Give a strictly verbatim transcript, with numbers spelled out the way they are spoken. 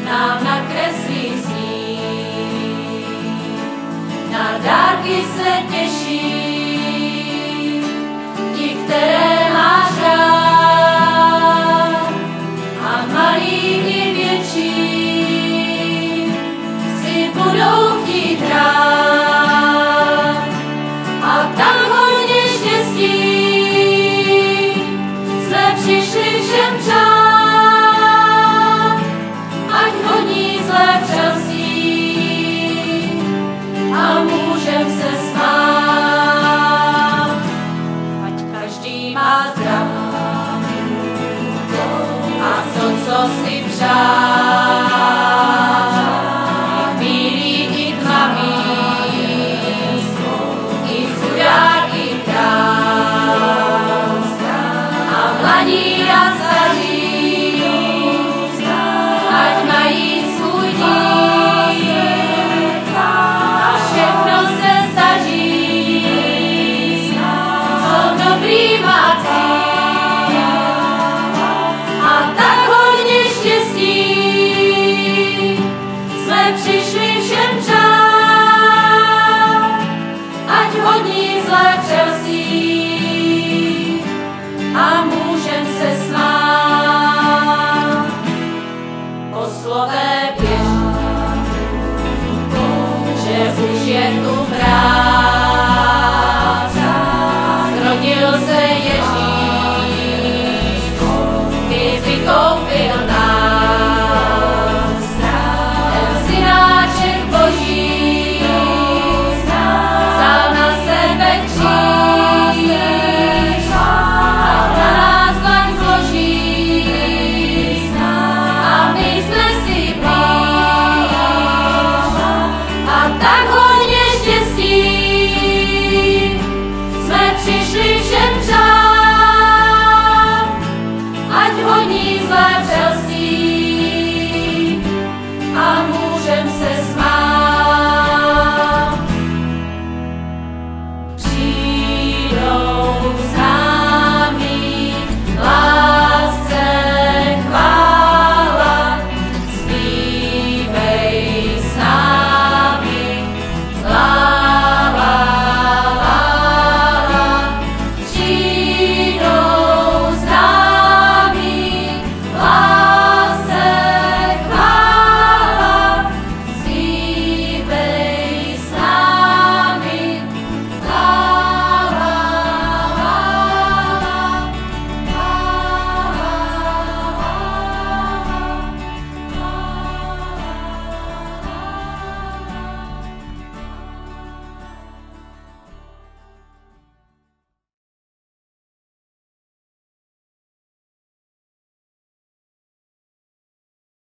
nám nakreslí sníh. Na dárky se těší ti, které máš rád, a malí i větší si budou chtít hrát. A tam hodně štěstí jsme přišli všem přát, ať honí zlé časí a můžem se smát, ať každý má zdraví a to, co si přát, i bílý, i tmavý, i chudák, i král, a mladí a staří, ať mají svůj díl a všechno se zdaří, co dobrý má cíl. A tak hodně štěstí jsme přišli všem přát, ať hodní zlé časí a můžem se smát. Poslové běž, že už je tu vrát.